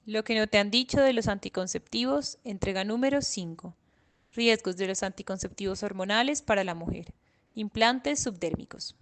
Lo que no te han dicho de los anticonceptivos, entrega número 5. Riesgos de los anticonceptivos hormonales para la mujer. Implantes subdérmicos.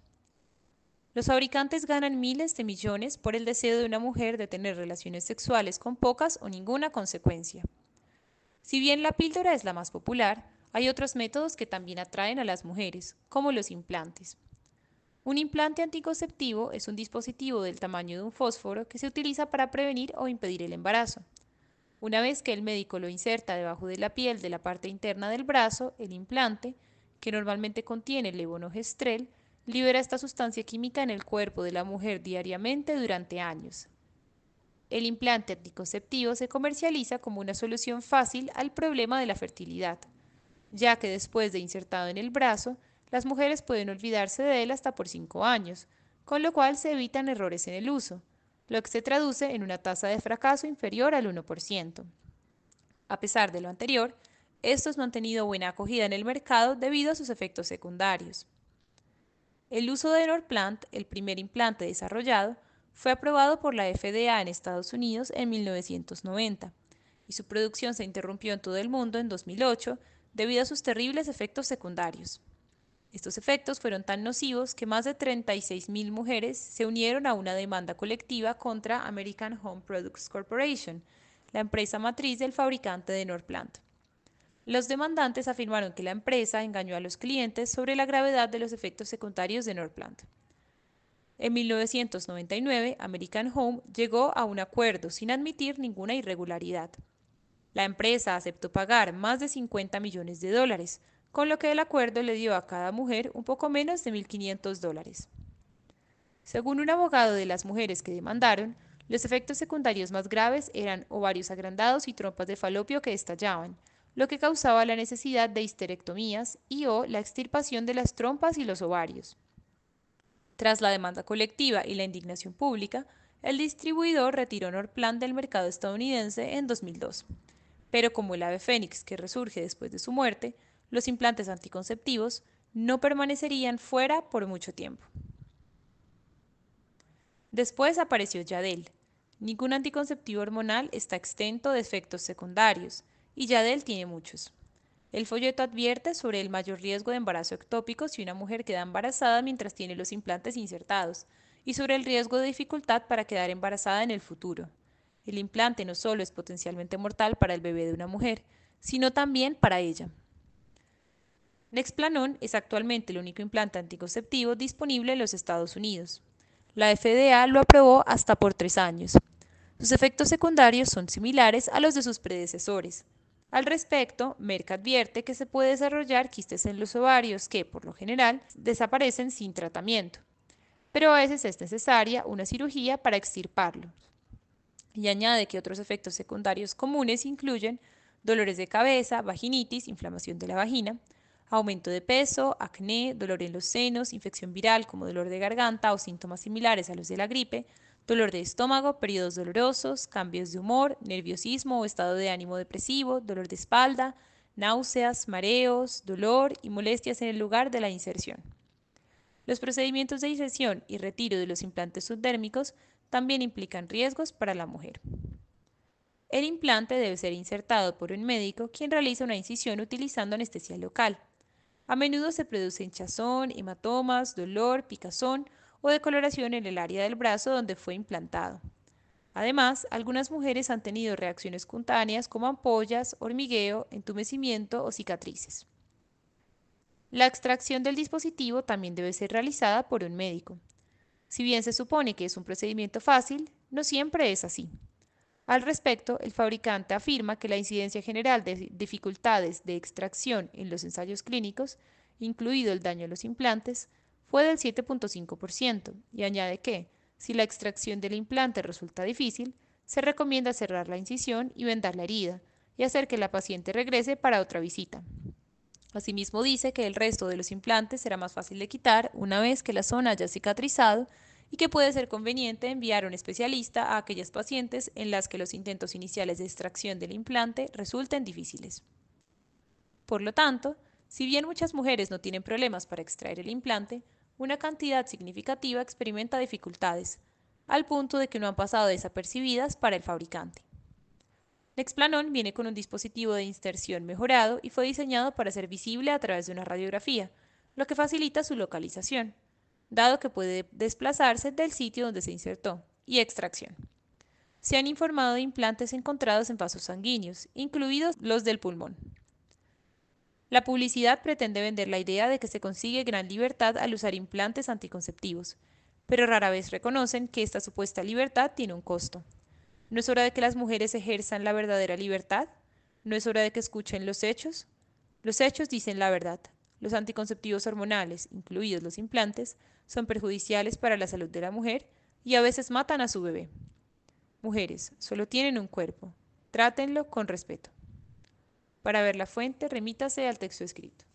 Los fabricantes ganan miles de millones por el deseo de una mujer de tener relaciones sexuales con pocas o ninguna consecuencia. Si bien la píldora es la más popular, hay otros métodos que también atraen a las mujeres, como los implantes. Un implante anticonceptivo es un dispositivo del tamaño de un fósforo que se utiliza para prevenir o impedir el embarazo. Una vez que el médico lo inserta debajo de la piel de la parte interna del brazo, el implante, que normalmente contiene levonorgestrel, libera esta sustancia química en el cuerpo de la mujer diariamente durante años. El implante anticonceptivo se comercializa como una solución fácil al problema de la fertilidad, ya que después de insertado en el brazo, las mujeres pueden olvidarse de él hasta por 5 años, con lo cual se evitan errores en el uso, lo que se traduce en una tasa de fracaso inferior al 1%. A pesar de lo anterior, estos no han tenido buena acogida en el mercado debido a sus efectos secundarios. El uso de Norplant, el primer implante desarrollado, fue aprobado por la FDA en Estados Unidos en 1990 y su producción se interrumpió en todo el mundo en 2008 debido a sus terribles efectos secundarios. Estos efectos fueron tan nocivos que más de 36.000 mujeres se unieron a una demanda colectiva contra American Home Products Corporation, la empresa matriz del fabricante de Norplant. Los demandantes afirmaron que la empresa engañó a los clientes sobre la gravedad de los efectos secundarios de Norplant. En 1999, American Home llegó a un acuerdo sin admitir ninguna irregularidad. La empresa aceptó pagar más de 50 millones de dólares, con lo que el acuerdo le dio a cada mujer un poco menos de 1.500 dólares. Según un abogado de las mujeres que demandaron, los efectos secundarios más graves eran ovarios agrandados y trompas de falopio que estallaban, lo que causaba la necesidad de histerectomías y o la extirpación de las trompas y los ovarios. Tras la demanda colectiva y la indignación pública, el distribuidor retiró Norplant del mercado estadounidense en 2002. Pero como el ave fénix que resurge después de su muerte, los implantes anticonceptivos no permanecerían fuera por mucho tiempo. Después apareció Yadel. Ningún anticonceptivo hormonal está exento de efectos secundarios, y Yadel tiene muchos. El folleto advierte sobre el mayor riesgo de embarazo ectópico si una mujer queda embarazada mientras tiene los implantes insertados, y sobre el riesgo de dificultad para quedar embarazada en el futuro. El implante no solo es potencialmente mortal para el bebé de una mujer, sino también para ella. Nexplanon es actualmente el único implante anticonceptivo disponible en los Estados Unidos. La FDA lo aprobó hasta por 3 años. Sus efectos secundarios son similares a los de sus predecesores. Al respecto, Merck advierte que se puede desarrollar quistes en los ovarios que, por lo general, desaparecen sin tratamiento, pero a veces es necesaria una cirugía para extirparlos. Y añade que otros efectos secundarios comunes incluyen dolores de cabeza, vaginitis, inflamación de la vagina, aumento de peso, acné, dolor en los senos, infección viral como dolor de garganta o síntomas similares a los de la gripe, dolor de estómago, periodos dolorosos, cambios de humor, nerviosismo o estado de ánimo depresivo, dolor de espalda, náuseas, mareos, dolor y molestias en el lugar de la inserción. Los procedimientos de inserción y retiro de los implantes subdérmicos también implican riesgos para la mujer. El implante debe ser insertado por un médico quien realiza una incisión utilizando anestesia local. A menudo se produce hinchazón, hematomas, dolor, picazón o decoloración en el área del brazo donde fue implantado. Además, algunas mujeres han tenido reacciones cutáneas como ampollas, hormigueo, entumecimiento o cicatrices. La extracción del dispositivo también debe ser realizada por un médico. Si bien se supone que es un procedimiento fácil, no siempre es así. Al respecto, el fabricante afirma que la incidencia general de dificultades de extracción en los ensayos clínicos, incluido el daño a los implantes, fue del 7.5% y añade que, si la extracción del implante resulta difícil, se recomienda cerrar la incisión y vendar la herida y hacer que la paciente regrese para otra visita. Asimismo dice que el resto de los implantes será más fácil de quitar una vez que la zona haya cicatrizado y que puede ser conveniente enviar a un especialista a aquellas pacientes en las que los intentos iniciales de extracción del implante resulten difíciles. Por lo tanto, si bien muchas mujeres no tienen problemas para extraer el implante, una cantidad significativa experimenta dificultades, al punto de que no han pasado desapercibidas para el fabricante. Nexplanon viene con un dispositivo de inserción mejorado y fue diseñado para ser visible a través de una radiografía, lo que facilita su localización, dado que puede desplazarse del sitio donde se insertó, y extracción. Se han informado de implantes encontrados en vasos sanguíneos, incluidos los del pulmón. La publicidad pretende vender la idea de que se consigue gran libertad al usar implantes anticonceptivos, pero rara vez reconocen que esta supuesta libertad tiene un costo. ¿No es hora de que las mujeres ejerzan la verdadera libertad? ¿No es hora de que escuchen los hechos? Los hechos dicen la verdad. Los anticonceptivos hormonales, incluidos los implantes, son perjudiciales para la salud de la mujer y a veces matan a su bebé. Mujeres, solo tienen un cuerpo. Trátenlo con respeto. Para ver la fuente, remítase al texto escrito.